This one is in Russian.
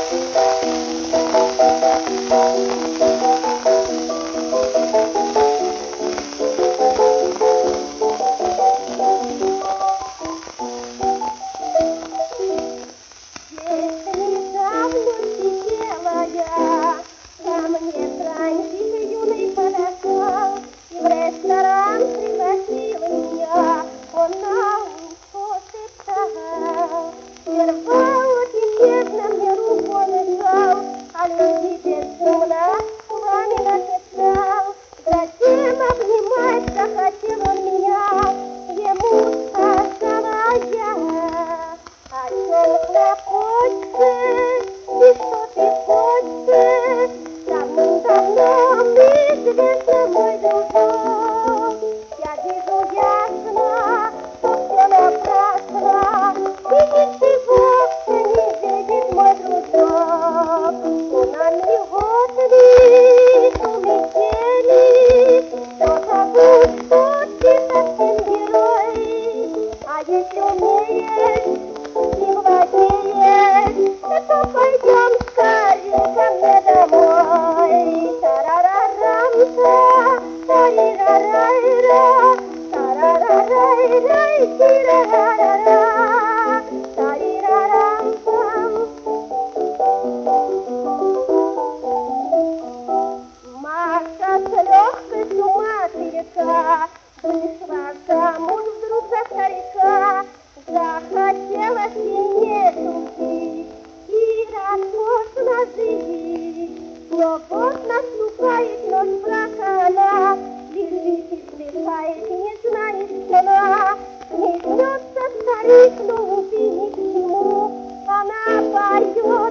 Маша с легкостью материка вышла замуж вдруг за старика. Захотелось ей не шутить и роскошно жить. Но вот наступает ночь брака, она лежит и вздыхает, не знает сна. Не снется старик, но убить ни к чему. Она поет.